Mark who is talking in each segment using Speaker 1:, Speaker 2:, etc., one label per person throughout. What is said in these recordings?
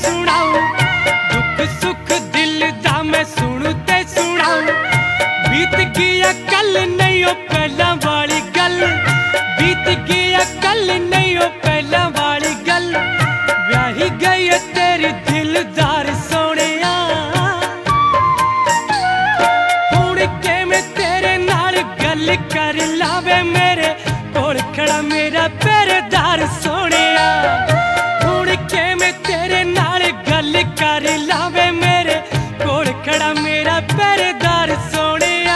Speaker 1: सुनाऊं, दुख सुख दिल दा मैं सुनू ते सुनाऊं। बीत गया कल नहीं ओ पहला वाली गल, बीत गया कल नहीं ओ पहला वाली गल। ब्याही गई तेरी दिलदार सोहणिया, हुण के मैं तेरे नाल गल कर लावे, मेरे कोल खड़ा मेरा पहरेदार सोहणिया। हुण के मैं तेरे नाल गल कर लावे, मेरे कोल खड़ा मेरा पहरेदार सोहणिया।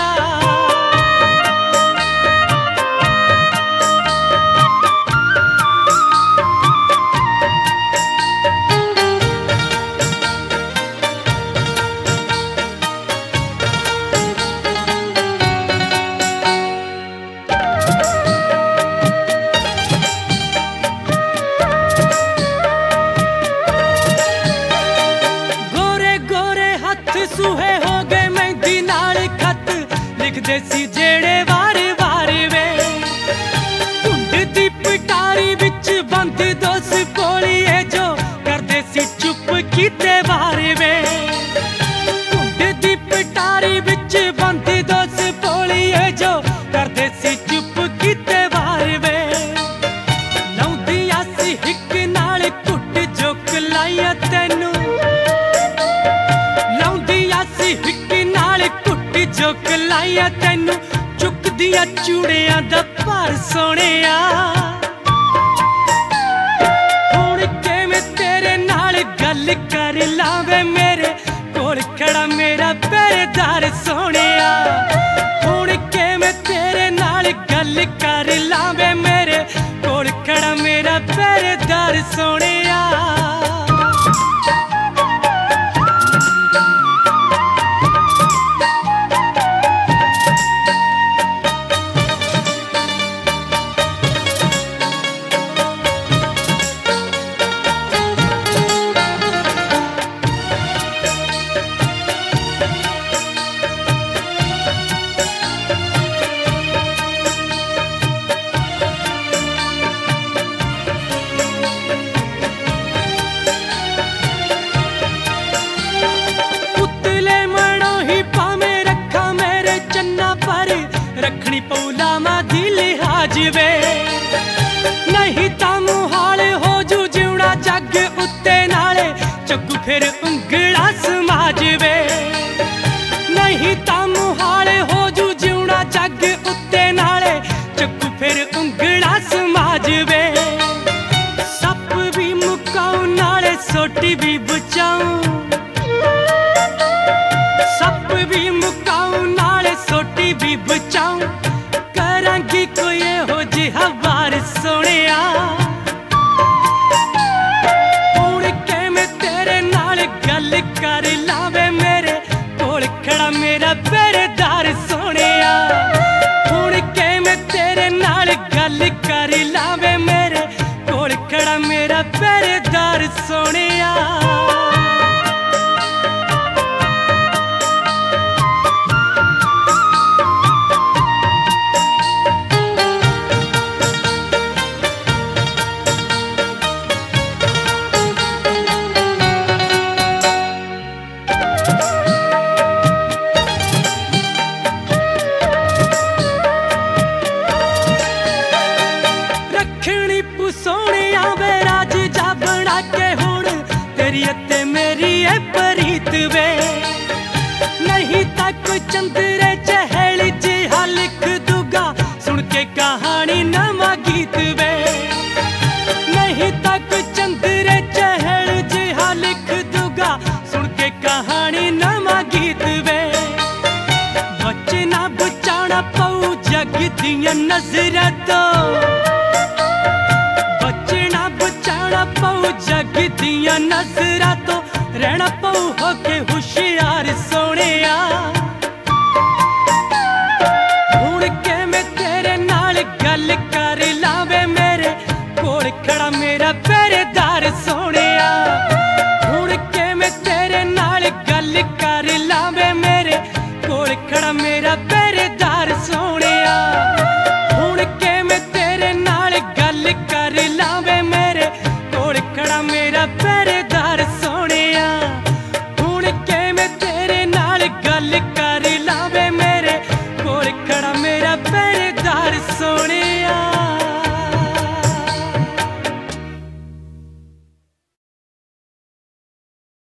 Speaker 1: सूहे हो गए मेहंदी नाल खत लिखदे सी जेड़े वार वार वे। धुंड दी पिटारी विच बंद दोस कोलिए जो करदे सी चुप कीते वार वे। धुंड दी पिटारी विच बंद दोस कोलिए जो करदे सी चुप कीते वार वे। लाउंदियां सी हिक नाल घुट जो कलाइयां तैनू, जो कलाइया तैनू चुकदिया चूड़ियां दा भार सोहणिया। हुण के मैं तेरे नाल गल कर लावे, मेरे कोल खड़ा मेरा पहरेदार सोहणिया। हुण के मैं तेरे नाल गल कर लावे, मेरे कोल खड़ा मेरा पहरेदार सोहणिया। रखनी पौला मा दी लिहाज वे, नहीं ता मुहाल हो जू जिउणा जग उत्ते नाले चग्गू फिर उंगला समाज वे। नहीं ता मुहाल हो जू जिउणा जग उत्ते नाले चग्गू फिर उंगला समाज वे। सप भी मुकाऊं नाले सोटी भी बचाऊं, सप भी मुकाऊं नाले सोटी भी बचाऊं। करांगी कोई हो जिहा वार सोहणिया, हुण के मैं तेरे नाल गल कर लावे, मेरे कोल खड़ा मेरा पहरेदार सोहणिया। हुण के मैं तेरे नाल गल कर लावे, मेरे कोल खड़ा मेरा पहरेदार सोहणिया। सोहणिया वे राज जा बना के हुण तेरी अते मेरी है प्रीत वे। नहीं ता कोई चंदरे चहल जिहा लिख दूगा, सुन के कहानी नवा गीत वे। नहीं ता कोई चंदरे चहल जिहा लिख दूगा, सुन के कहानी नवा गीत वे। बचना बचाना पऊ जग दियां नजरां तो, पऊ जग दियां नजरां तो रहना पऊ होके होशियार सोहणिया।